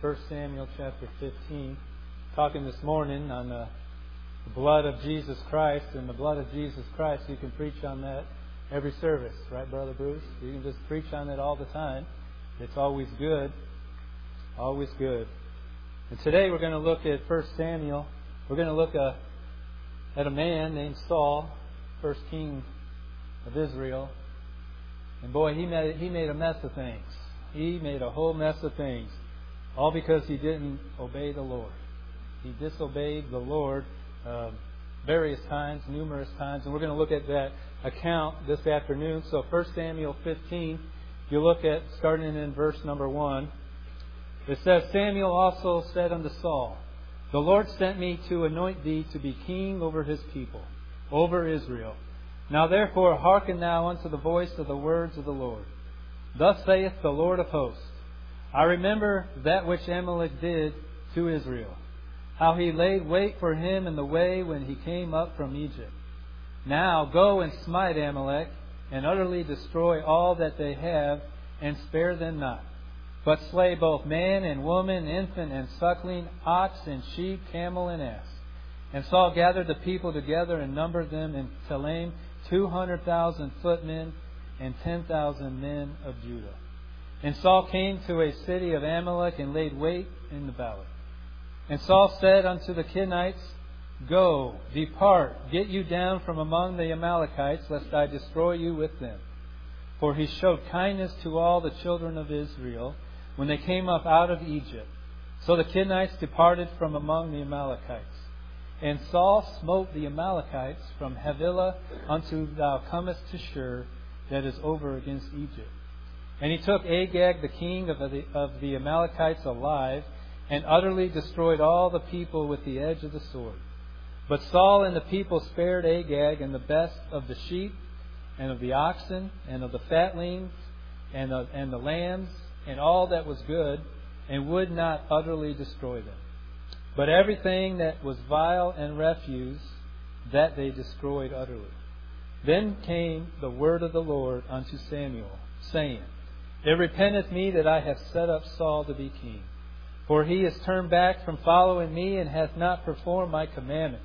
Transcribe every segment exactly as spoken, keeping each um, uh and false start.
First Samuel chapter fifteen. Talking this morning on the blood of Jesus Christ, and the blood of Jesus Christ, you can preach on that every service, right, Brother Bruce? You can just preach on it all the time. It's always good. Always good. And today we're going to look at First Samuel. We're going to look at, at a man named Saul, first king of Israel. And boy, he made, he made a mess of things. He made a whole mess of things. All because he didn't obey the Lord. He disobeyed the Lord uh, various times, numerous times. And we're going to look at that account this afternoon. So First Samuel fifteen, if you look at, starting in verse number one, it says, Samuel also said unto Saul, The Lord sent me to anoint thee to be king over his people, over Israel. Now therefore hearken thou unto the voice of the words of the Lord. Thus saith the Lord of hosts, I remember that which Amalek did to Israel, how he laid wait for him in the way when he came up from Egypt. Now go and smite Amalek, and utterly destroy all that they have, and spare them not. But slay both man and woman, infant and suckling, ox and sheep, camel and ass. And Saul gathered the people together and numbered them in Telaim, two hundred thousand footmen and ten thousand men of Judah. And Saul came to a city of Amalek and laid wait in the valley. And Saul said unto the Kenites, Go, depart, get you down from among the Amalekites, lest I destroy you with them. For he showed kindness to all the children of Israel when they came up out of Egypt. So the Kenites departed from among the Amalekites. And Saul smote the Amalekites from Havilah unto thou comest to Shur, that is over against Egypt. And he took Agag, the king of the, of the Amalekites, alive, and utterly destroyed all the people with the edge of the sword. But Saul and the people spared Agag and the best of the sheep, and of the oxen, and of the fatlings, and, of, and the lambs, and all that was good, and would not utterly destroy them. But everything that was vile and refuse, that they destroyed utterly. Then came the word of the Lord unto Samuel, saying, It repenteth me that I have set up Saul to be king. For he is turned back from following me, and hath not performed my commandments.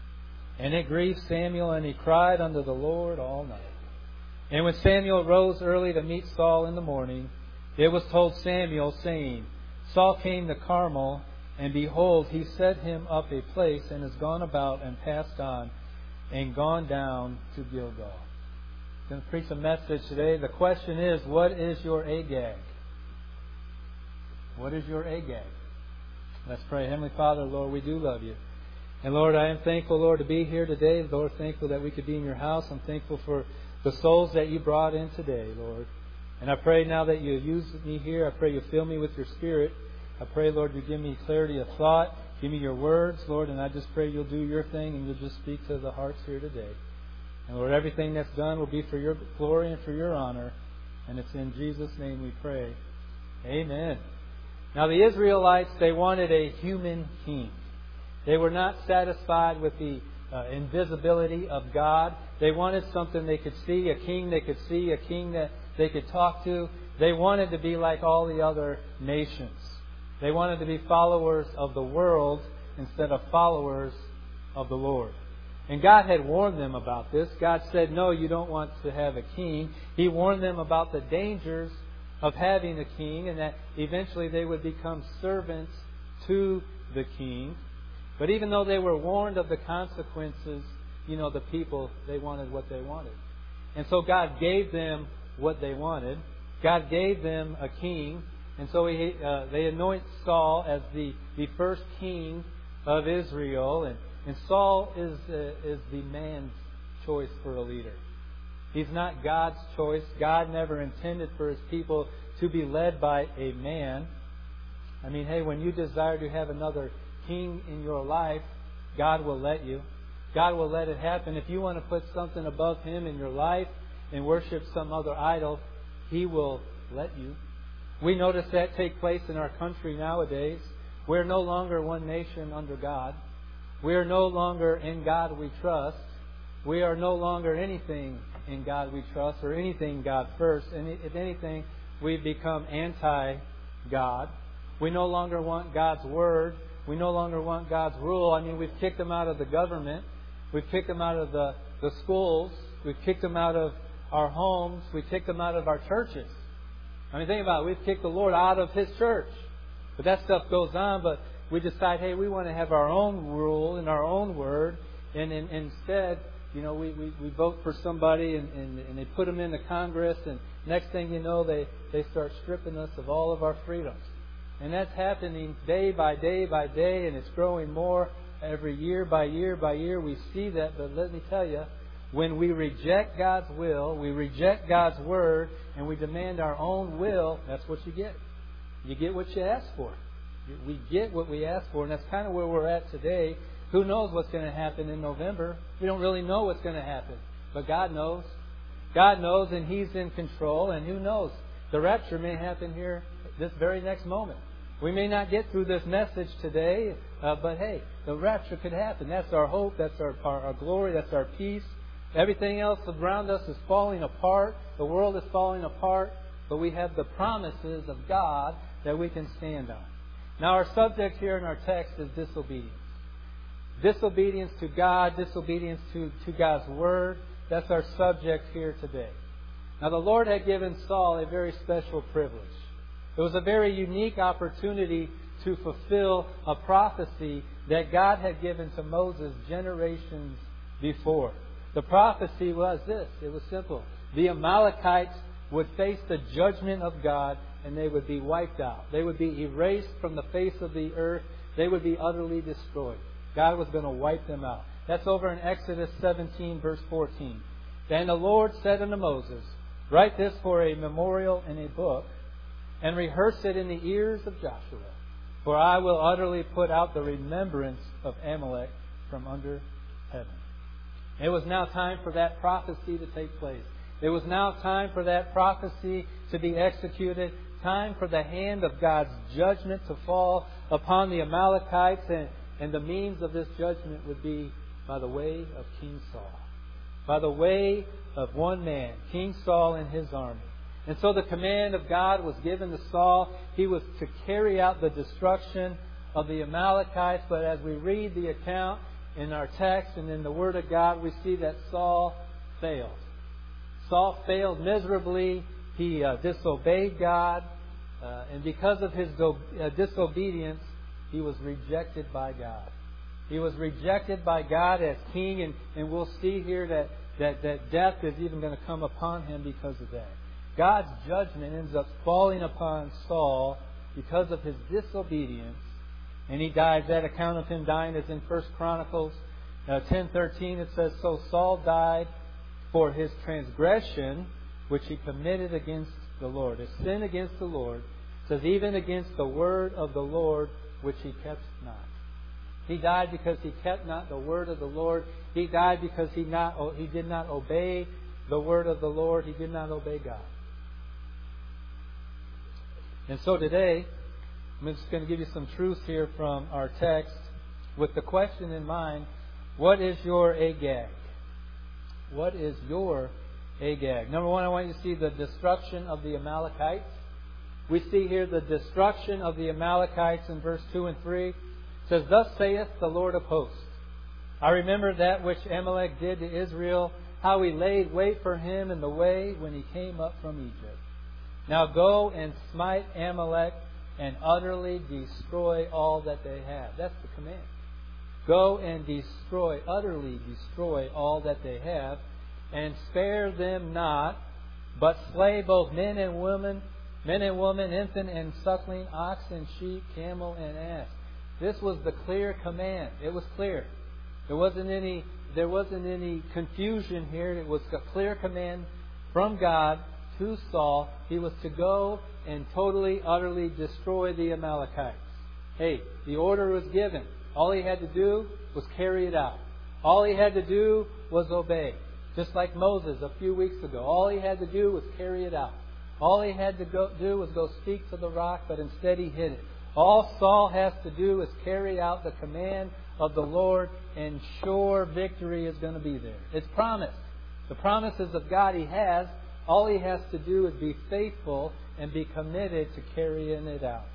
And it grieved Samuel, and he cried unto the Lord all night. And when Samuel rose early to meet Saul in the morning, it was told Samuel, saying, Saul came to Carmel, and behold, he set him up a place, and is gone about, and passed on, and gone down to Gilgal. I'm going to preach a message today. The question is, what is your Agag? What is your Agag? Let's pray. Heavenly Father, Lord, we do love you. And Lord, I am thankful, Lord, to be here today. Lord, thankful that we could be in your house. I'm thankful for the souls that you brought in today, Lord. And I pray now that you use me here. I pray you fill me with your Spirit. I pray, Lord, you give me clarity of thought. Give me your words, Lord. And I just pray you'll do your thing and you'll just speak to the hearts here today. And Lord, everything that's done will be for your glory and for your honor. And it's in Jesus' name we pray. Amen. Now the Israelites, they wanted a human king. They were not satisfied with the uh, invisibility of God. They wanted something they could see, a king they could see, a king that they could talk to. They wanted to be like all the other nations. They wanted to be followers of the world instead of followers of the Lord. And God had warned them about this. God said, no, you don't want to have a king. He warned them about the dangers of having a king, and that eventually they would become servants to the king. But even though they were warned of the consequences, you know, the people, they wanted what they wanted. And so God gave them what they wanted. God gave them a king. And so he, uh, they anoint Saul as the, the first king of Israel. And, and Saul is, uh, is the man's choice for a leader. He's not God's choice. God never intended for his people to be led by a man. I mean, hey, when you desire to have another king in your life, God will let you. God will let it happen. If you want to put something above him in your life and worship some other idol, he will let you. We notice that take place in our country nowadays. We're no longer one nation under God. We are no longer in God we trust. We are no longer anything in God we trust or anything God first. And if anything, we've become anti-God. We no longer want God's Word. We no longer want God's rule. I mean, we've kicked them out of the government. We've kicked them out of the, the schools. We've kicked them out of our homes. We've kicked them out of our churches. I mean, think about it. We've kicked the Lord out of His church. But that stuff goes on. But we decide, hey, we want to have our own rule and our own word. And, and, and instead, you know, we, we, we vote for somebody and, and, and they put them into Congress. And next thing you know, they, they start stripping us of all of our freedoms. And that's happening day by day by day. And it's growing more every year by year by year. We see that. But let me tell you, when we reject God's will, we reject God's Word, and we demand our own will, that's what you get. You get what you ask for. We get what we ask for, and that's kind of where we're at today. Who knows what's going to happen in November? We don't really know what's going to happen. But God knows. God knows, and He's in control, and who knows? The rapture may happen here this very next moment. We may not get through this message today, uh, but hey, the rapture could happen. That's our hope. That's our, our, our glory. That's our peace. Everything else around us is falling apart. The world is falling apart. But we have the promises of God that we can stand on. Now our subject here in our text is disobedience. Disobedience to God, disobedience to, to God's Word. That's our subject here today. Now the Lord had given Saul a very special privilege. It was a very unique opportunity to fulfill a prophecy that God had given to Moses generations before. The prophecy was this. It was simple. The Amalekites would face the judgment of God and they would be wiped out. They would be erased from the face of the earth. They would be utterly destroyed. God was going to wipe them out. That's over in Exodus seventeen, verse fourteen. Then the Lord said unto Moses, write this for a memorial in a book, and rehearse it in the ears of Joshua. For I will utterly put out the remembrance of Amalek from under heaven. It was now time for that prophecy to take place. It was now time for that prophecy to be executed. Time for the hand of God's judgment to fall upon the Amalekites. And, and the means of this judgment would be by the way of King Saul. By the way of one man, King Saul and his army. And so the command of God was given to Saul. He was to carry out the destruction of the Amalekites. But as we read the account in our text and in the Word of God, we see that Saul failed. Saul failed miserably. He uh, disobeyed God. Uh, and because of his do- uh, disobedience, he was rejected by God. He was rejected by God as king. And, and we'll see here that, that, that death is even going to come upon him because of that. God's judgment ends up falling upon Saul because of his disobedience. And he died. That account of him dying is in First Chronicles uh, ten thirteen. It says, so Saul died for his transgression which he committed against the Lord. His sin against the Lord. It says, even against the word of the Lord which he kept not. He died because he kept not the word of the Lord. He died because he not he did not obey the word of the Lord. He did not obey God. And so today, I'm just going to give you some truths here from our text with the question in mind, what is your Agag? What is your Agag? Number one, I want you to see the destruction of the Amalekites. We see here the destruction of the Amalekites in verse two and three. It says, thus saith the Lord of hosts, I remember that which Amalek did to Israel, how he laid wait for him in the way when he came up from Egypt. Now go and smite Amalek and utterly destroy all that they have. That's the command. Go and destroy, utterly destroy all that they have, and spare them not, but slay both men and women, men and women, infant and suckling, ox and sheep, camel and ass. This was the clear command. It was clear. There wasn't any there wasn't any confusion here. It was a clear command from God to Saul. He was to go and totally, utterly destroy the Amalekites. Hey, the order was given. All he had to do was carry it out. All he had to do was obey. Just like Moses a few weeks ago. All he had to do was carry it out. All he had to go, do was go speak to the rock, but instead he hid it. All Saul has to do is carry out the command of the Lord, and sure victory is going to be there. It's promised. The promises of God he has. All he has to do is be faithful and be committed to carrying it out.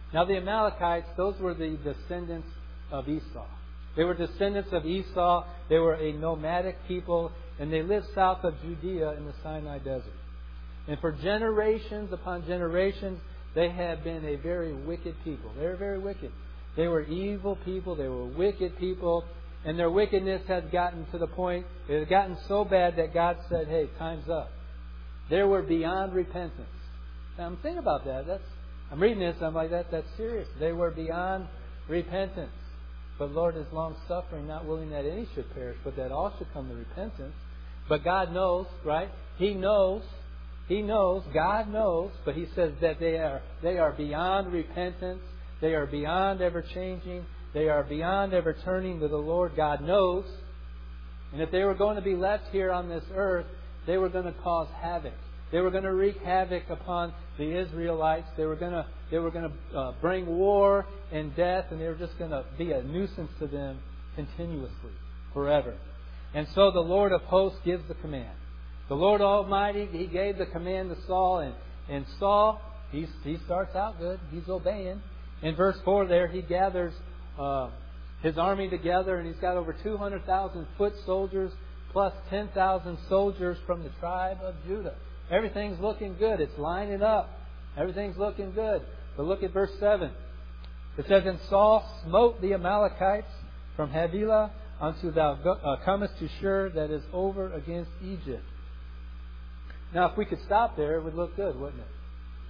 Now the Amalekites, those were the descendants of Esau. They were descendants of Esau. They were a nomadic people, and they lived south of Judea in the Sinai Desert. And for generations upon generations, they had been a very wicked people. They were very wicked. They were evil people. They were wicked people. And their wickedness had gotten to the point, it had gotten so bad that God said, hey, time's up. They were beyond repentance. Now, I'm thinking about that. That's, I'm reading this, I'm like, that, that's serious. They were beyond repentance. But Lord is long-suffering, not willing that any should perish, but that all should come to repentance. But God knows, right? He knows. He knows. God knows. But He says that they are they are beyond repentance. They are beyond ever changing. They are beyond ever turning to the Lord. God knows. And if they were going to be left here on this earth, they were going to cause havoc. They were going to wreak havoc upon the Israelites. They were going to they were going to uh, bring war and death, and they were just going to be a nuisance to them continuously, forever. And so the Lord of hosts gives the command. The Lord Almighty, He gave the command to Saul, and, and Saul, he's, he starts out good. He's obeying. In verse four there, he gathers uh, his army together, and he's got over two hundred thousand foot soldiers plus ten thousand soldiers from the tribe of Judah. Everything's looking good. It's lining up. Everything's looking good. But look at verse seven. It says, and Saul smote the Amalekites from Havilah unto thou uh, comest to Shur, that is over against Egypt. Now, if we could stop there, it would look good, wouldn't it?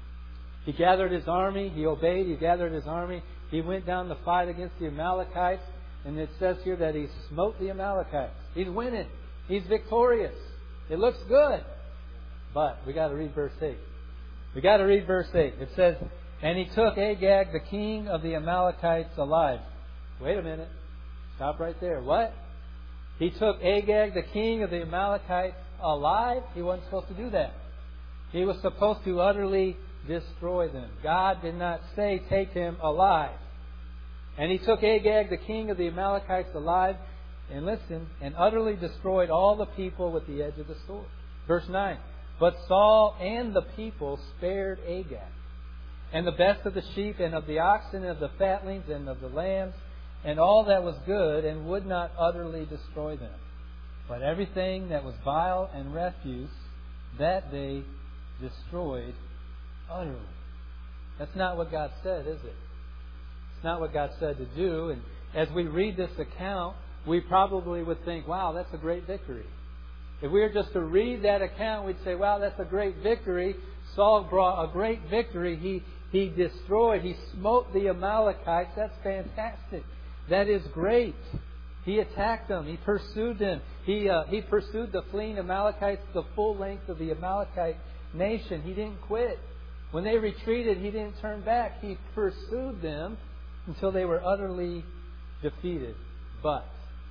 He gathered his army. He obeyed. He gathered his army. He went down to fight against the Amalekites. And it says here that he smote the Amalekites. He's winning. He's victorious. It looks good. But we got to read verse eight. We got to read verse eight. It says, and he took Agag, the king of the Amalekites, alive. Wait a minute. Stop right there. What? He took Agag, the king of the Amalekites, alive? He wasn't supposed to do that. He was supposed to utterly destroy them. God did not say take him alive. And he took Agag, the king of the Amalekites, alive, and listen, and utterly destroyed all the people with the edge of the sword. Verse nine. But Saul and the people spared Agag, and the best of the sheep, and of the oxen, and of the fatlings, and of the lambs, and all that was good, and would not utterly destroy them. But everything that was vile and refuse, that they destroyed utterly. That's not what God said, is it? It's not what God said to do. And as we read this account, we probably would think, wow, that's a great victory. If we were just to read that account, we'd say, wow, that's a great victory. Saul brought a great victory. He, he destroyed, he smote the Amalekites. That's fantastic. That is great. He attacked them. He pursued them. He, uh, he pursued the fleeing Amalekites the full length of the Amalekite nation. He didn't quit. When they retreated, he didn't turn back. He pursued them until they were utterly defeated. But,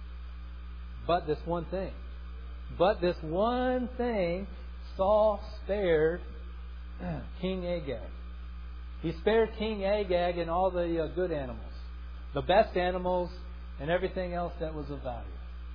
but this one thing. But this one thing, Saul spared King Agag. He spared King Agag and all the uh, good animals. The best animals and everything else that was of value.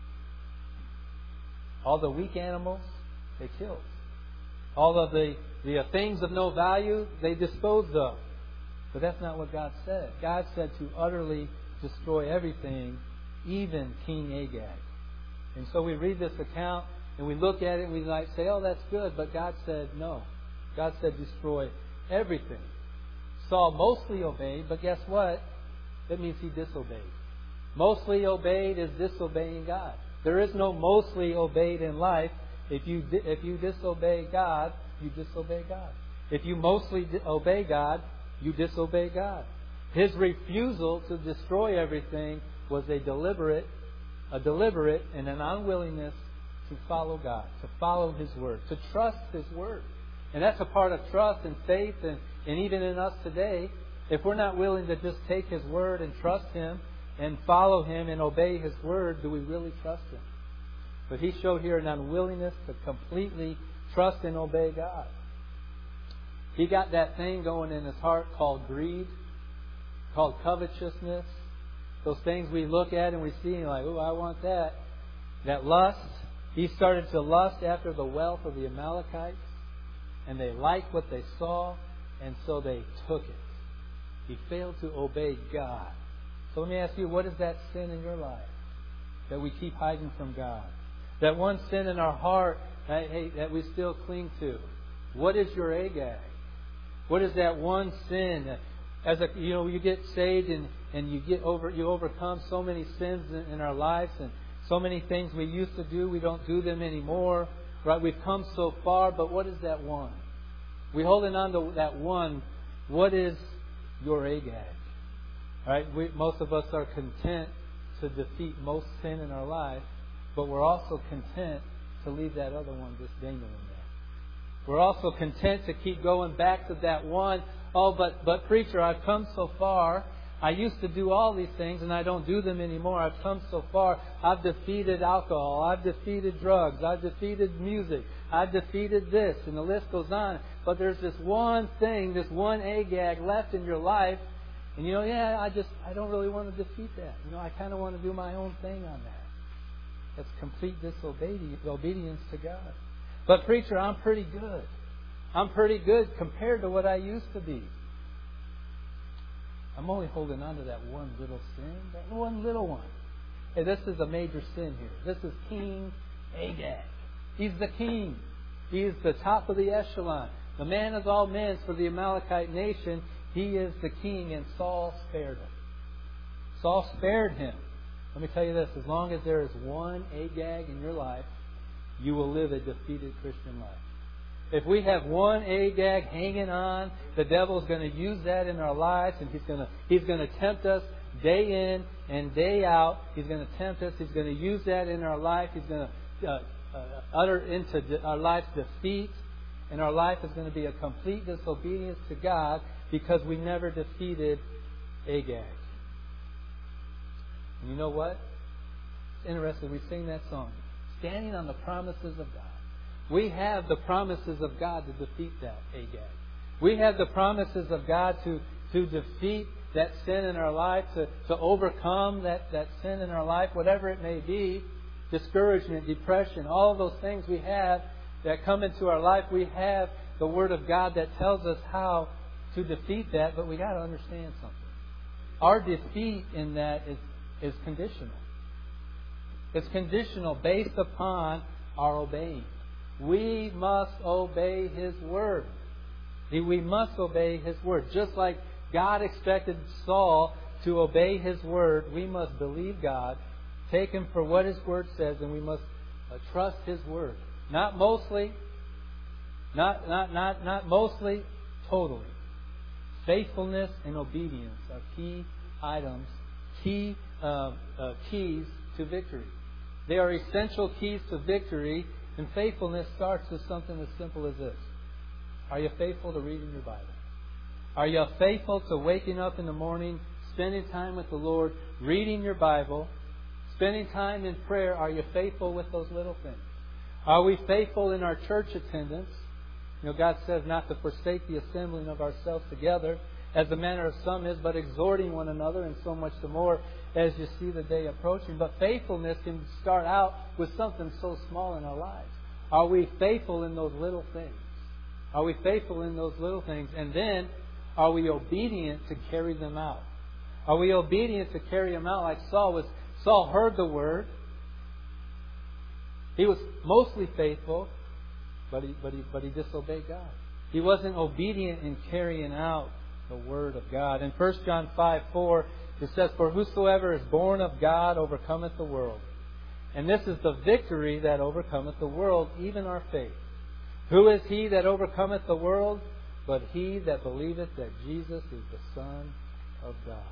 All the weak animals, they killed. All of the, the uh, things of no value, they disposed of. But that's not what God said. God said to utterly destroy everything, even King Agag. And so we read this account and we look at it and we might say, oh, that's good. But God said no. God said destroy everything. Saul mostly obeyed, but guess what? That means he disobeyed. Mostly obeyed is disobeying God. There is no mostly obeyed in life. If you if you disobey God, you disobey God. If you mostly obey God, you disobey God. His refusal to destroy everything was a deliberate, a deliberate and an unwillingness to follow God, to follow His Word, to trust His Word. And that's a part of trust and faith, and, and even in us today, if we're not willing to just take His Word and trust Him and follow Him and obey His Word, do we really trust Him? But he showed here an unwillingness to completely trust and obey God. He got that thing going in his heart called greed, called covetousness. Those things we look at and we see and like, oh, I want that. That lust. He started to lust after the wealth of the Amalekites. And they liked what they saw, and so they took it. We fail to obey God. So let me ask you, what is that sin in your life that we keep hiding from God? That one sin in our heart that, hey, that we still cling to. What is your Agag? What is that one sin that, as a, you know, you get saved and, and you get over, you overcome so many sins in, in our lives, and so many things we used to do, we don't do them anymore. Right? We've come so far, but what is that one? We're holding on to that one. What is your Agag? Right? We, most of us are content to defeat most sin in our life, but we're also content to leave that other one just dangling there. We're also content to keep going back to that one. Oh, but, but preacher, I've come so far. I used to do all these things and I don't do them anymore. I've come so far. I've defeated alcohol. I've defeated drugs. I've defeated music. I've defeated this. And the list goes on. But there's this one thing, this one Agag left in your life. And you know, yeah, I just, I don't really want to defeat that. You know, I kind of want to do my own thing on that. That's complete disobedience to God. But preacher, I'm pretty good. I'm pretty good compared to what I used to be. I'm only holding on to that one little sin, that one little one. Hey, this is a major sin here. This is King Agag. He's the king. He is the top of the echelon. The man of all men for the Amalekite nation. He is the king, and Saul spared him. Saul spared him. Let me tell you this, as long as there is one Agag in your life, you will live a defeated Christian life. If we have one Agag hanging on, the devil is going to use that in our lives, and he's going to he's going to tempt us day in and day out. He's going to tempt us. He's going to use that in our life. He's going to uh, uh, utter into our life defeat, and our life is going to be a complete disobedience to God because we never defeated Agag. And you know what? It's interesting. We sing that song, standing on the promises of God. We have the promises of God to defeat that Agag. We have the promises of God to, to defeat that sin in our life, to, to overcome that, that sin in our life, whatever it may be, discouragement, depression, all those things we have that come into our life. We have the Word of God that tells us how to defeat that, but we got to understand something. Our defeat in that is, is conditional. It's conditional based upon our obeying. We must obey His Word. We must obey His Word. Just like God expected Saul to obey His Word, we must believe God, take Him for what His Word says, and we must uh, trust His Word. Not mostly, not, not, not, not mostly, totally. Faithfulness and obedience are key items, key uh, uh, keys to victory. They are essential keys to victory. And faithfulness starts with something as simple as this. Are you faithful to reading your Bible? Are you faithful to waking up in the morning, spending time with the Lord, reading your Bible, spending time in prayer? Are you faithful with those little things? Are we faithful in our church attendance? You know, God says not to forsake the assembling of ourselves together, as the manner of some is, but exhorting one another, and so much the more as you see the day approaching. But faithfulness can start out with something so small in our lives. Are we faithful in those little things? Are we faithful in those little things? And then, are we obedient to carry them out? Are we obedient to carry them out like Saul was? Saul heard the Word. He was mostly faithful, but he, but he, but he disobeyed God. He wasn't obedient in carrying out the Word of God. In First John five four, it says, "For whosoever is born of God overcometh the world. And this is the victory that overcometh the world, even our faith. Who is he that overcometh the world? But he that believeth that Jesus is the Son of God."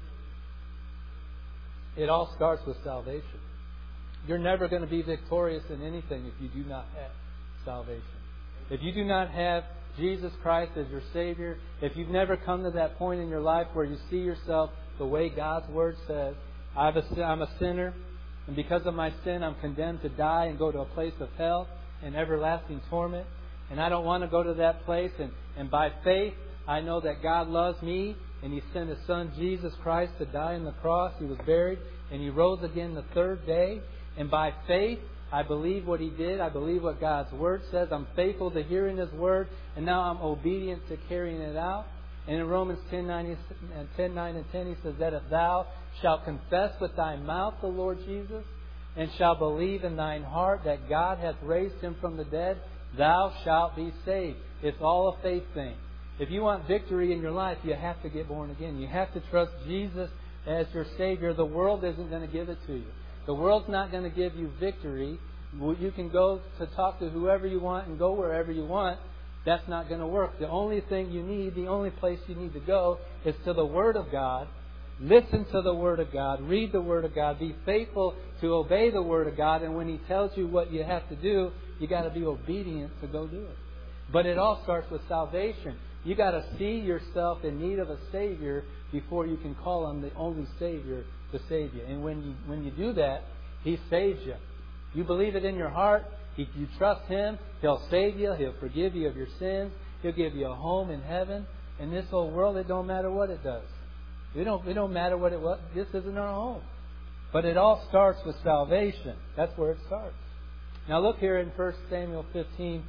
It all starts with salvation. You're never going to be victorious in anything if you do not have salvation. If you do not have Jesus Christ as your Savior, if you've never come to that point in your life where you see yourself the way God's Word says, I'm a sinner, and because of my sin I'm condemned to die and go to a place of hell and everlasting torment, and I don't want to go to that place, and, and by faith I know that God loves me, and He sent His Son Jesus Christ to die on the cross. He was buried, and He rose again the third day, and by faith I believe what He did. I believe what God's Word says. I'm faithful to hearing His Word, and now I'm obedient to carrying it out. And in Romans ten, nine, and ten, nine and ten, he says that if thou shalt confess with thy mouth the Lord Jesus, and shalt believe in thine heart that God hath raised him from the dead, thou shalt be saved. It's all a faith thing. If you want victory in your life, you have to get born again. You have to trust Jesus as your Savior. The world isn't going to give it to you. The world's not going to give you victory. You can go to talk to whoever you want and go wherever you want. That's not going to work. The only thing you need, the only place you need to go is to the Word of God. Listen to the Word of God. Read the Word of God. Be faithful to obey the Word of God. And when He tells you what you have to do, you got to be obedient to go do it. But it all starts with salvation. You got to see yourself in need of a Savior before you can call on the only Savior to save you. And when you when you do that, He saves you. You believe it in your heart. If you trust Him, He'll save you. He'll forgive you of your sins. He'll give you a home in heaven. In this old world, it don't matter what it does. We don't. It don't matter what it was. This isn't our home. But it all starts with salvation. That's where it starts. Now look here in First Samuel fifteen.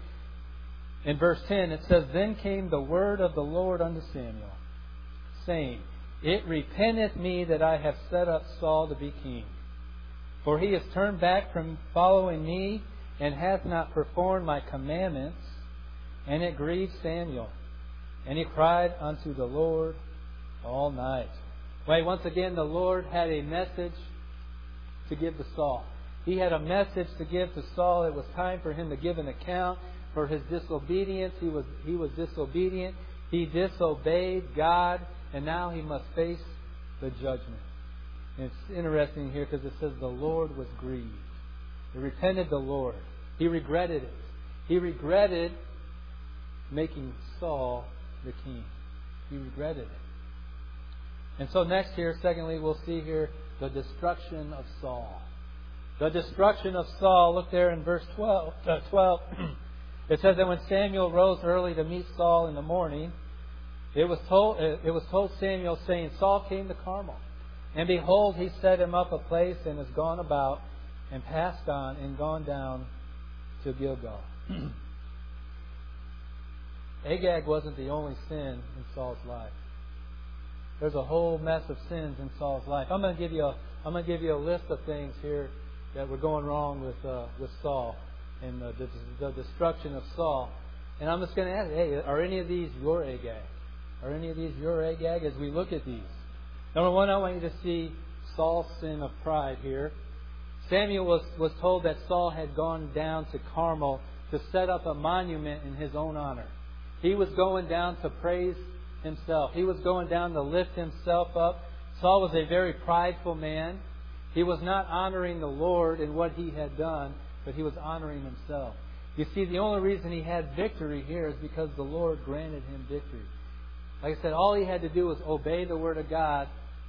In verse ten, it says, Then came the word of the Lord unto Samuel, saying, It repenteth me that I have set up Saul to be king. For he has turned back from following me, and hath not performed my commandments. And it grieved Samuel. And he cried unto the Lord all night. Wait, once again, the Lord had a message to give to Saul. He had a message to give to Saul. It was time for him to give an account for his disobedience. He was he was disobedient. He disobeyed God, and now he must face the judgment. And it's interesting here because it says the Lord was grieved. He repented the Lord. He regretted it. He regretted making Saul the king. He regretted it. And so next here, secondly, we'll see here the destruction of Saul. The destruction of Saul. Look there in verse twelve. Uh, twelve. It says that when Samuel rose early to meet Saul in the morning, it was told it was told Samuel, saying, Saul came to Carmel, and behold, he set him up a place, and is gone about, and passed on, and gone down to Gilgal. Agag wasn't the only sin in Saul's life. There's a whole mess of sins in Saul's life. I'm going to give you a I'm going to give you a list of things here that were going wrong with uh, with Saul and the, the, the destruction of Saul. And I'm just going to ask, hey, are any of these your Agag? Are any of these your Agag? As we look at these, number one, I want you to see Saul's sin of pride here. Samuel was was told that Saul had gone down to Carmel to set up a monument in his own honor. He was going down to praise himself. He was going down to lift himself up. Saul was a very prideful man. He was not honoring the Lord in what he had done, but he was honoring himself. You see, the only reason he had victory here is because the Lord granted him victory. Like I said, all he had to do was obey the Word of God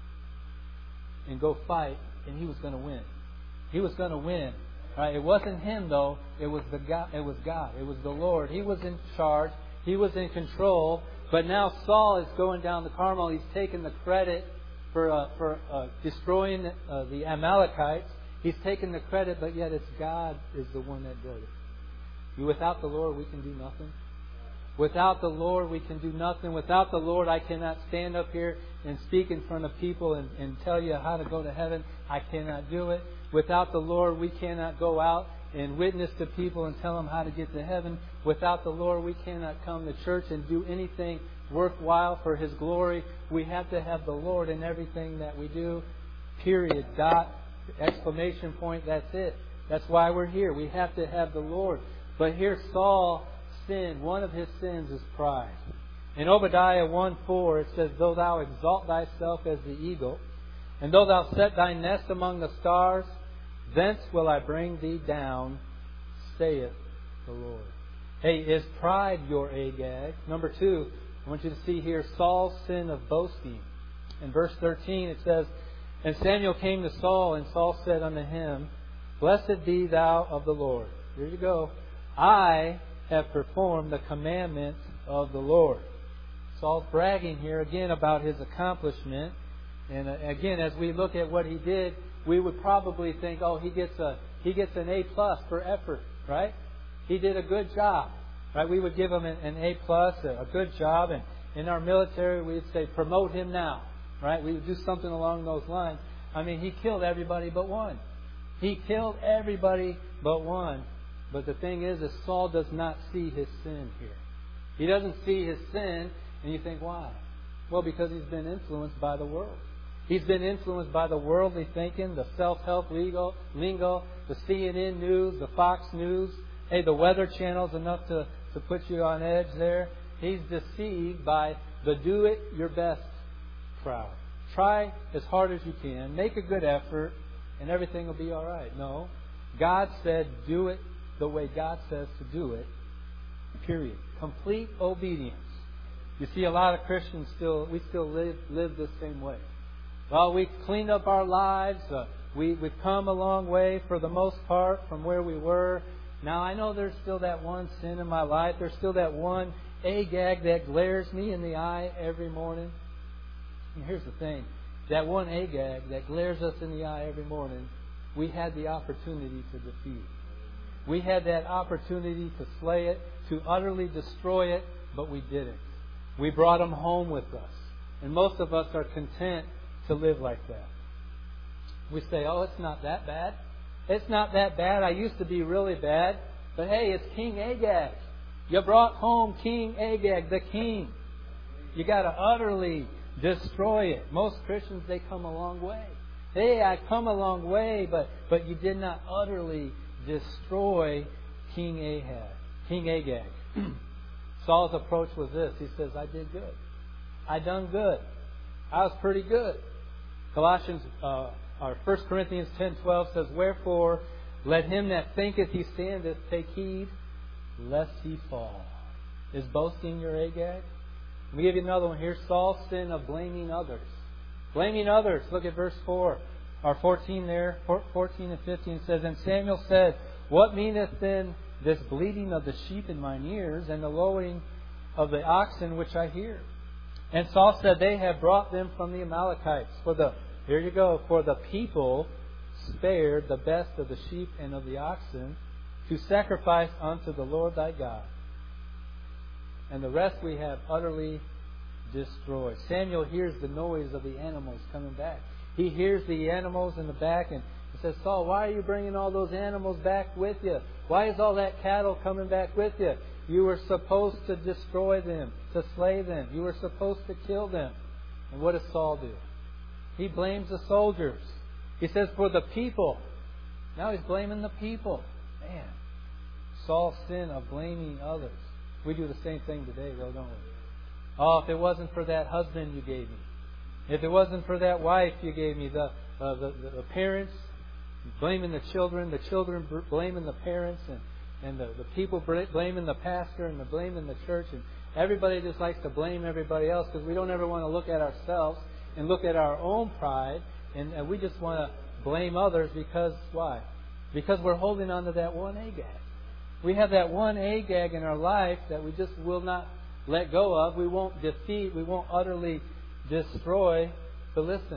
and go fight, and he was going to win. He was going to win. Right? It wasn't him, though. It was the God. It was God. It was the Lord. He was in charge. He was in control. But now Saul is going down the Carmel. He's taken the credit for uh, for uh, destroying uh, the Amalekites. He's taken the credit, but yet it's God is the one that did it. Without the Lord, we can do nothing. Without the Lord, we can do nothing. Without the Lord, I cannot stand up here and speak in front of people and, and tell you how to go to heaven. I cannot do it. Without the Lord, we cannot go out and witness to people and tell them how to get to heaven. Without the Lord, we cannot come to church and do anything worthwhile for His glory. We have to have the Lord in everything that we do. Period. Dot. Exclamation point. That's it. That's why we're here. We have to have the Lord. But here Saul sinned. One of his sins is pride. In Obadiah one four it says, Though thou exalt thyself as the eagle, and though thou set thy nest among the stars, thence will I bring thee down, saith the Lord. Hey, is pride your Agag? Number two, I want you to see here Saul's sin of boasting. In verse thirteen it says, And Samuel came to Saul, and Saul said unto him, Blessed be thou of the Lord. Here you go. I have performed the commandments of the Lord. Saul's bragging here again about his accomplishment. And again, as we look at what he did, we would probably think, oh, he gets a he gets an A plus for effort, right? He did a good job, right? We would give him an, an A plus, a, a good job, and in our military, we'd say, promote him now. Right? We would do something along those lines. I mean, he killed everybody but one. He killed everybody but one. But the thing is, is Saul does not see his sin here. He doesn't see his sin, and you think, why? Well, because he's been influenced by the world. He's been influenced by the worldly thinking, the self-help lingo, lingo, the C N N News, the Fox News. Hey, the Weather Channel's enough to, to put you on edge there. He's deceived by the do-it-your-best crowd. Try as hard as you can. Make a good effort, and everything will be all right. No. God said, do it the way God says to do it. Period. Complete obedience. You see, a lot of Christians still, we still live, live the same way. Well, we've cleaned up our lives. Uh, we, we've come a long way for the most part from where we were. Now, I know there's still that one sin in my life. There's still that one Agag that glares me in the eye every morning. And here's the thing. That one Agag that glares us in the eye every morning, we had the opportunity to defeat. We had that opportunity to slay it, to utterly destroy it, but we didn't. We brought him home with us. And most of us are content to live like that. We say, oh, it's not that bad. It's not that bad. I used to be really bad. But hey, it's King Agag. You brought home King Agag, the king. You got to utterly destroy it. Most Christians, they come a long way. Hey, I come a long way, but, but you did not utterly destroy King Ahab, King Agag. Saul's approach was this. He says, I did good. I done good. I was pretty good. Colossians, uh, or First Corinthians ten twelve says, wherefore, let him that thinketh he standeth take heed, lest he fall. Is boasting your Agag? Let me give you another one here. Saul's sin of blaming others. Blaming others. Look at verse four. Or fourteen there. fourteen and fifteen says, and Samuel said, what meaneth then this bleating of the sheep in mine ears, and the lowing of the oxen which I hear? And Saul said, they have brought them from the Amalekites. For the, here you go, for the people spared the best of the sheep and of the oxen to sacrifice unto the Lord thy God. And the rest we have utterly destroyed. Samuel hears the noise of the animals coming back. He hears the animals in the back, and he says, Saul, why are you bringing all those animals back with you? Why is all that cattle coming back with you? You were supposed to destroy them, to slay them. You were supposed to kill them. And what does Saul do? He blames the soldiers. He says, for the people. Now he's blaming the people. Man, Saul's sin of blaming others. We do the same thing today, though, don't we? Oh, if it wasn't for that husband you gave me. If it wasn't for that wife you gave me. The, uh, the, the, the parents blaming the children. The children blaming the parents. And, and the, the people blaming the pastor and the blaming the church. And everybody just likes to blame everybody else because we don't ever want to look at ourselves and look at our own pride. And, and we just want to blame others because, why? Because we're holding on to that one Agag. We have that one Agag in our life that we just will not let go of. We won't defeat. We won't utterly destroy. But listen,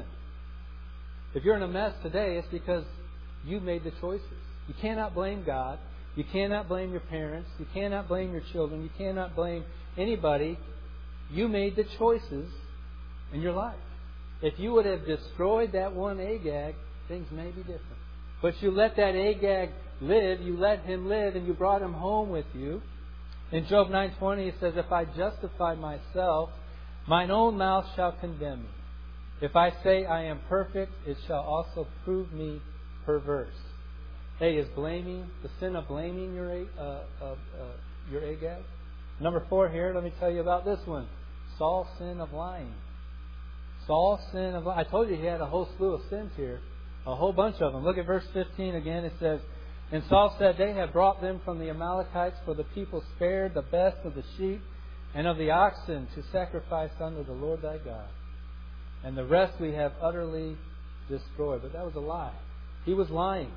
if you're in a mess today, it's because you made the choices. You cannot blame God. You cannot blame your parents. You cannot blame your children. You cannot blame anybody. You made the choices in your life. If you would have destroyed that one Agag, things may be different. But you let that Agag live, you let him live, and you brought him home with you. In Job nine twenty, it says, if I justify myself, mine own mouth shall condemn me. If I say I am perfect, it shall also prove me perverse. Hey, is blaming, the sin of blaming your, uh, uh, uh, your Agag? Number four here, let me tell you about this one. Saul's sin of lying. Saul's sin of lying. I told you he had a whole slew of sins here. A whole bunch of them. Look at verse fifteen again. It says, and Saul said, they have brought them from the Amalekites, for the people spared the best of the sheep and of the oxen to sacrifice unto the Lord thy God. And the rest we have utterly destroyed. But that was a lie. He was lying.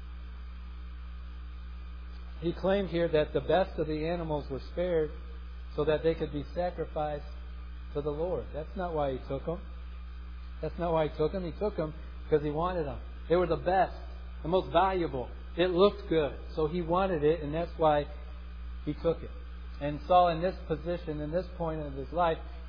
He claimed here that the best of the animals were spared so that they could be sacrificed to the Lord. That's not why he took them. That's not why he took them. He took them because he wanted them. They were the best, the most valuable. It looked good. So he wanted it, and that's why he took it. And Saul, in this position, in this point of his life,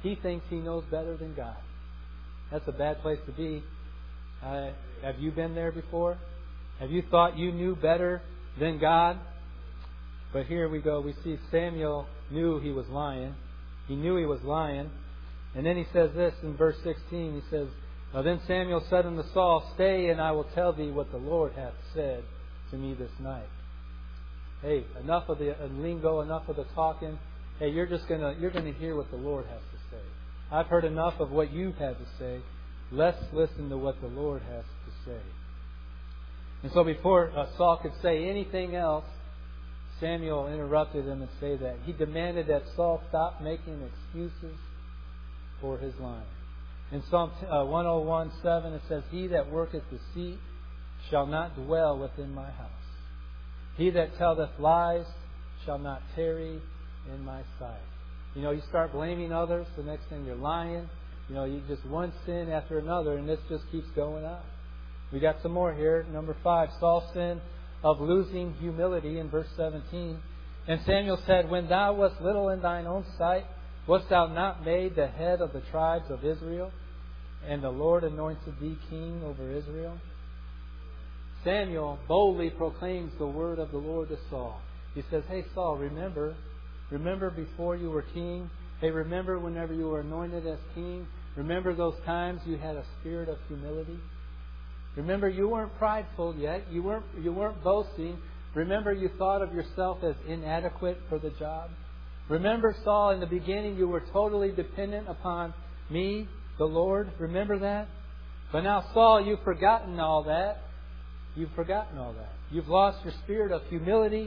He thinks he knows better than God. That's a bad place to be. Uh, have you been there before? Have you thought you knew better than God? But here we go. We see Samuel knew he was lying. He knew he was lying. And then he says this in verse sixteen. He says, Then Samuel said unto Saul, Stay, and I will tell thee what the Lord hath said to me this night. Hey, enough of the lingo, enough of the talking. Hey, you're just gonna you're gonna hear what the Lord has to say. I've heard enough of what you've had to say. Let's listen to what the Lord has to say. And so before uh, Saul could say anything else, Samuel interrupted him and said that he demanded that Saul stop making excuses for his lying. In Psalm uh, one oh one seven it says, He that worketh deceit shall not dwell within my house. He that telleth lies shall not tarry in my sight. You know, you start blaming others, the next thing you're lying. You know, you just one sin after another, and this just keeps going on. We got some more here. Number five, Saul's sin of losing humility in verse seventeen. And Samuel said, When thou wast little in thine own sight, wast thou not made the head of the tribes of Israel? And the Lord anointed thee king over Israel? Samuel boldly proclaims the word of the Lord to Saul. He says, Hey Saul, remember, remember before you were king. Hey, remember whenever you were anointed as king. Remember those times you had a spirit of humility. Remember, you weren't prideful yet. You weren't, you weren't boasting. Remember, you thought of yourself as inadequate for the job. Remember, Saul, in the beginning, you were totally dependent upon me, the Lord. Remember that? But now, Saul, you've forgotten all that. You've forgotten all that. You've lost your spirit of humility.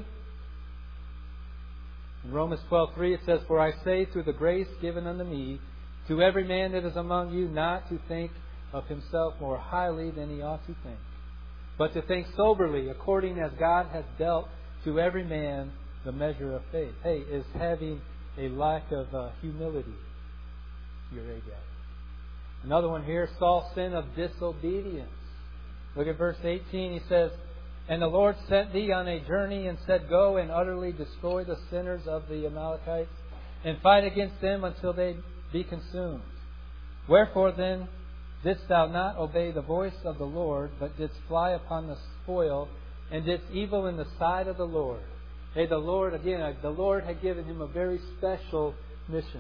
In Romans twelve three it says, For I say through the grace given unto me, to every man that is among you, not to think of himself more highly than he ought to think, but to think soberly, according as God hath dealt to every man the measure of faith. Hey, is having a lack of uh, humility your Agag? Another one here, Saul's sin of disobedience. Look at verse eighteen. He says, And the Lord sent thee on a journey and said, Go and utterly destroy the sinners of the Amalekites, and fight against them until they be consumed. Wherefore then didst thou not obey the voice of the Lord, but didst fly upon the spoil, and didst evil in the sight of the Lord? Hey, the Lord, again, the Lord had given him a very special mission,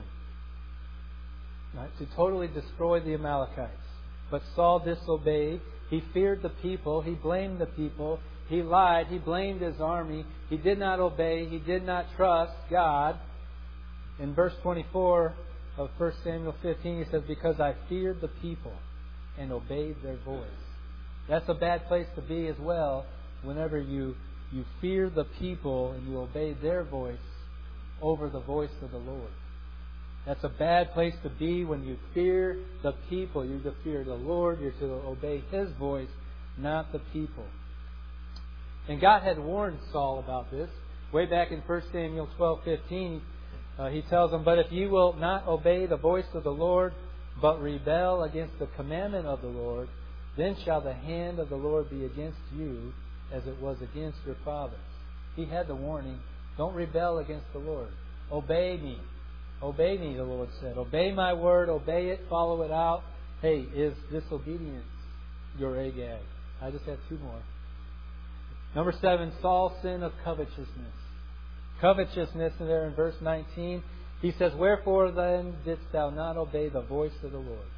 right, to totally destroy the Amalekites. But Saul disobeyed. He feared the people. He blamed the people. He lied. He blamed his army. He did not obey. He did not trust God. In verse twenty-four of First Samuel fifteen, he says, Because I feared the people and obeyed their voice. That's a bad place to be as well, whenever you, you fear the people and you obey their voice over the voice of the Lord. That's a bad place to be when you fear the people. You're to fear the Lord. You're to obey His voice, not the people. And God had warned Saul about this. Way back in First Samuel twelve fifteen, uh, He tells him, But if you will not obey the voice of the Lord, but rebel against the commandment of the Lord, then shall the hand of the Lord be against you as it was against your fathers. He had the warning, don't rebel against the Lord. Obey me. Obey me, the Lord said. Obey my word. Obey it. Follow it out. Hey, is disobedience your Agag? I just have two more. Number seven, Saul's sin of covetousness. Covetousness, there in verse nineteen, he says, Wherefore then didst thou not obey the voice of the Lord,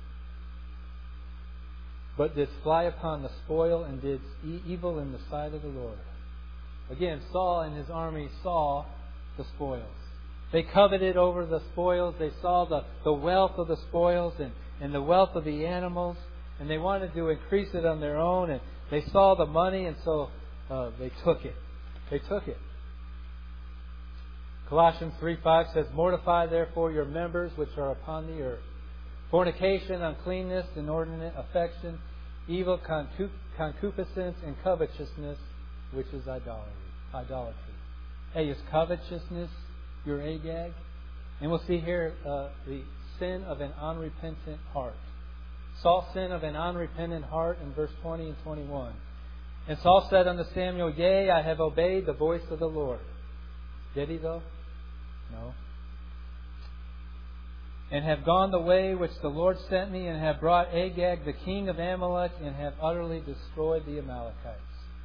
but didst fly upon the spoil, and didst e- evil in the sight of the Lord? Again, Saul and his army saw the spoils. They coveted over the spoils. They saw the, the wealth of the spoils and, and the wealth of the animals. And they wanted to increase it on their own. And they saw the money, and so uh, they took it. They took it. Colossians three five says, Mortify therefore your members which are upon the earth. Fornication, uncleanness, inordinate affection, evil concup- concupiscence, and covetousness, which is idolatry. Idolatry. Hey, is covetousness your Agag? And we'll see here uh, the sin of an unrepentant heart. Saul's sin of an unrepentant heart in verse twenty and twenty-one. And Saul said unto Samuel, Yea, I have obeyed the voice of the Lord. Did he though? No. and have gone the way which the Lord sent me, and have brought Agag, the king of Amalek, and have utterly destroyed the Amalekites.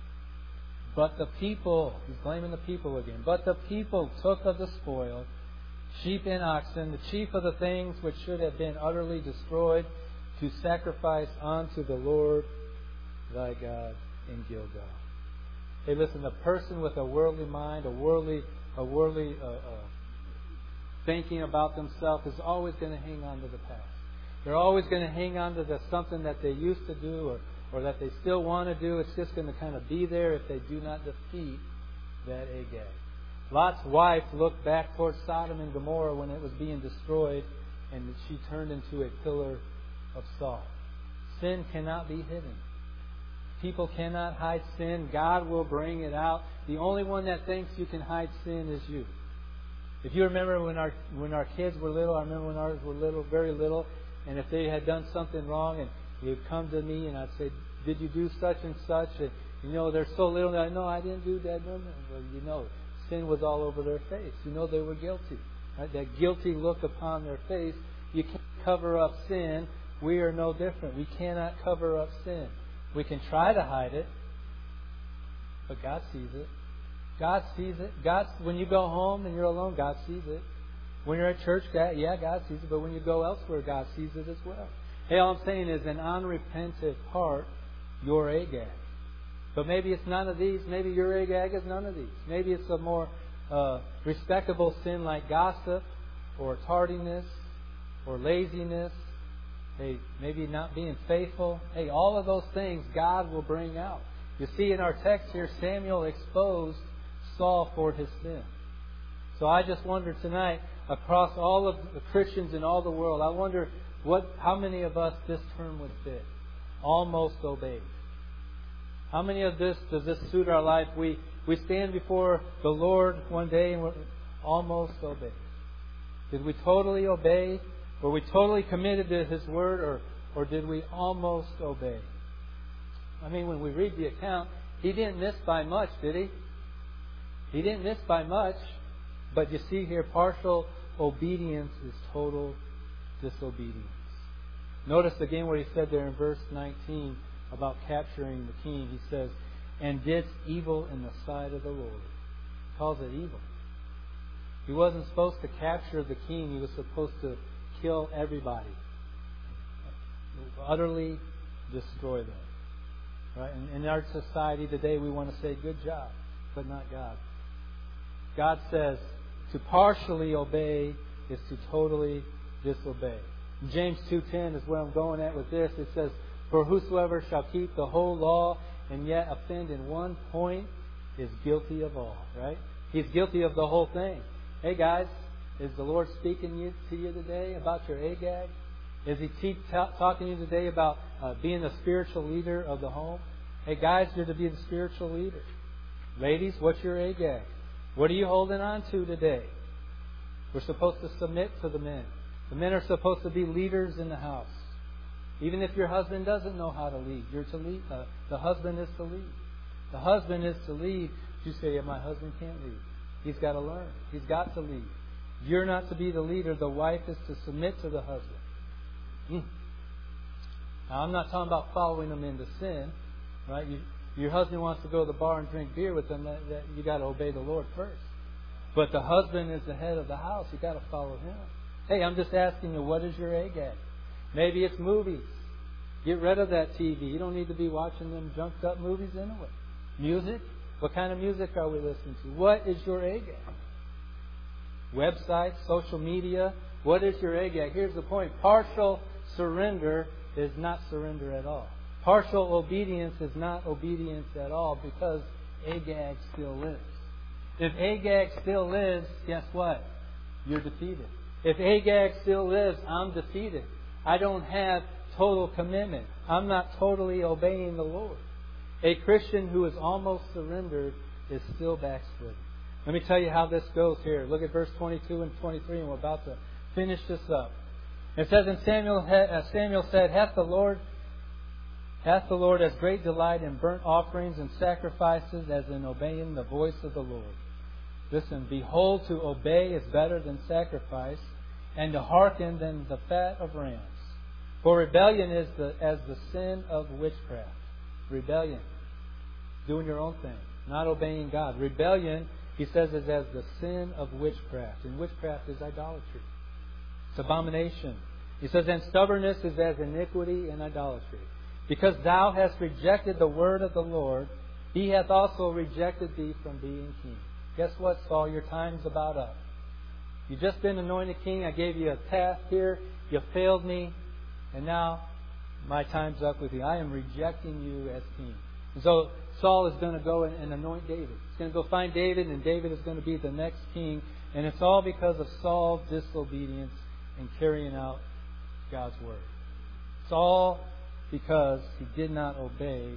But the people, he's blaming the people again, but the people took of the spoil, sheep and oxen, the chief of the things which should have been utterly destroyed, to sacrifice unto the Lord thy God in Gilgal. Hey, listen, a person with a worldly mind, a worldly, a worldly uh, uh, thinking about themselves is always going to hang on to the past. They're always going to hang on to the something that they used to do or, or that they still want to do. It's just going to kind of be there if they do not defeat that Agag. Lot's wife looked back towards Sodom and Gomorrah when it was being destroyed, and she turned into a pillar of salt. Sin cannot be hidden. People cannot hide sin. God will bring it out. The only one that thinks you can hide sin is you. If you remember when our when our kids were little, I remember when ours were little, very little, and if they had done something wrong, and you'd come to me and I'd say, "Did you do such and such?" And you know, they're so little that no, I didn't do that. No, no. Well, you know, sin was all over their face. You know they were guilty. Right? That guilty look upon their face. You can't cover up sin. We are no different. We cannot cover up sin. We can try to hide it, but God sees it. God sees it. God, when you go home and you're alone, God sees it. When you're at church, God, yeah, God sees it. But when you go elsewhere, God sees it as well. Hey, all I'm saying is, an unrepentant heart, you're Agag. But maybe it's none of these. Maybe your Agag is none of these. Maybe it's a more uh, respectable sin like gossip or tardiness or laziness. Hey, maybe not being faithful. Hey, all of those things God will bring out. You see in our text here, Samuel exposed Saul for his sin. So I just wonder tonight, across all of the Christians in all the world, I wonder what, how many of us this term would fit? Almost obeyed. How many of this does this suit our life? We we stand before the Lord one day and we're almost obeyed. Did we totally obey? Were we totally committed to His Word, or, or did we almost obey? I mean, when we read the account, he didn't miss by much, did he? He didn't miss by much. But you see here, partial obedience is total disobedience. Notice again what he said there in verse nineteen about capturing the king. He says, "And didst evil in the sight of the Lord." He calls it evil. He wasn't supposed to capture the king. He was supposed to kill everybody. Utterly destroy them. Right? And in our society today, we want to say, "Good job," but not God. God says to partially obey is to totally disobey. In James two ten is where I'm going at with this. It says, "For whosoever shall keep the whole law and yet offend in one point is guilty of all." Right? He's guilty of the whole thing. Hey guys, is the Lord speaking you, to you today about your Agag? Is He keep ta- talking to you today about uh, being the spiritual leader of the home? Hey guys, you're to be the spiritual leader. Ladies, what's your Agag? What are you holding on to today? We're supposed to submit to the men. The men are supposed to be leaders in the house. Even if your husband doesn't know how to lead, you're to lead. Uh, the husband is to lead. The husband is to lead. You say, "Yeah, my husband can't lead." He's got to learn. He's got to lead. You're not to be the leader. The wife is to submit to the husband. Mm. Now, I'm not talking about following them into sin, right? You, your husband wants to go to the bar and drink beer with them. That, that you got to obey the Lord first. But the husband is the head of the house. You got to follow him. Hey, I'm just asking you, what is your Agag? Maybe it's movies. Get rid of that T V. You don't need to be watching them junked up movies anyway. Music. What kind of music are we listening to? What is your Agag? Websites, social media. What is your Agag? Here's the point. Partial surrender is not surrender at all. Partial obedience is not obedience at all, because Agag still lives. If Agag still lives, guess what? You're defeated. If Agag still lives, I'm defeated. I don't have total commitment. I'm not totally obeying the Lord. A Christian who is almost surrendered is still backslidden. Let me tell you how this goes here. Look at verse twenty-two and twenty-three, and we're about to finish this up. It says, "And Samuel, Samuel said, Hath the Lord, hath the Lord as great delight in burnt offerings and sacrifices as in obeying the voice of the Lord. Listen, behold, to obey is better than sacrifice, and to hearken than the fat of rams. For rebellion is the, as the sin of witchcraft. Rebellion. Doing your own thing. Not obeying God. Rebellion, he says, is as the sin of witchcraft. And witchcraft is idolatry. It's abomination. He says, and stubbornness is as iniquity and idolatry. Because thou hast rejected the word of the Lord, He hath also rejected thee from being king. Guess what, Saul? Your time's about up. You've just been anointed king. I gave you a task here. You failed me. And now my time's up with you. I am rejecting you as king. And so Saul is going to go and, and anoint David. He's going to go find David, and David is going to be the next king. And it's all because of Saul's disobedience and carrying out God's word. It's all because he did not obey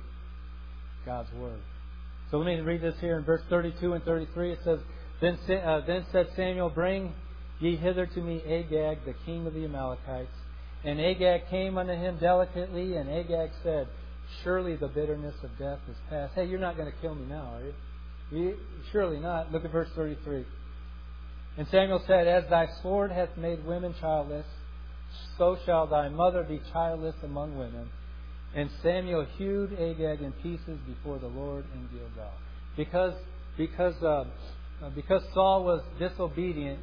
God's word. So let me read this here in verse thirty-two and thirty-three. It says, Then, uh, then said Samuel, Bring ye hither to me Agag, the king of the Amalekites. And Agag came unto him delicately, and Agag said, Surely the bitterness of death is past. Hey, you're not going to kill me now, are you? you? Surely not. Look at verse thirty-three. And Samuel said, As thy sword hath made women childless, so shall thy mother be childless among women. And Samuel hewed Agag in pieces before the Lord in Gilgal. Because, because, uh, because Saul was disobedient,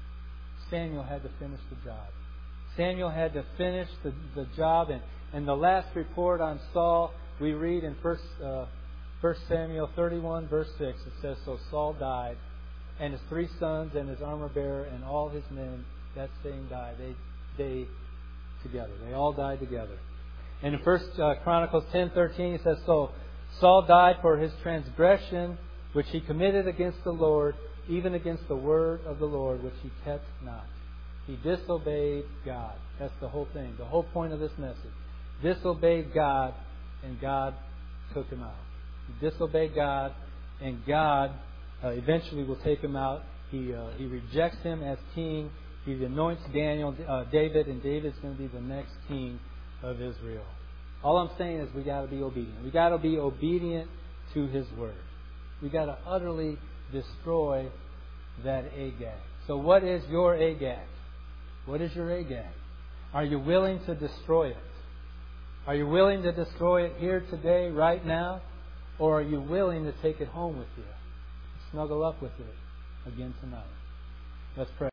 Samuel had to finish the job. Samuel had to finish the, the job. And, and the last report on Saul, we read in First uh, First Samuel thirty-one, verse six. It says, So Saul died, and his three sons and his armor bearer and all his men that same day, they, they together. They all died together. And in First uh, Chronicles ten thirteen, it says, So Saul died for his transgression which he committed against the Lord, even against the word of the Lord, which he kept not. He disobeyed God. That's the whole thing. The whole point of this message. Disobeyed God, and God took him out. He disobeyed God, and God uh, eventually will take him out. He uh, he rejects him as king. He anoints Daniel, uh, David, and David's going to be the next king of Israel. All I'm saying is we got to be obedient. We got to be obedient to His word. We got to utterly destroy that Agag. So what is your Agag? What is your Agag? Are you willing to destroy it? Are you willing to destroy it here today, right now? Or are you willing to take it home with you? Snuggle up with it again tonight. Let's pray.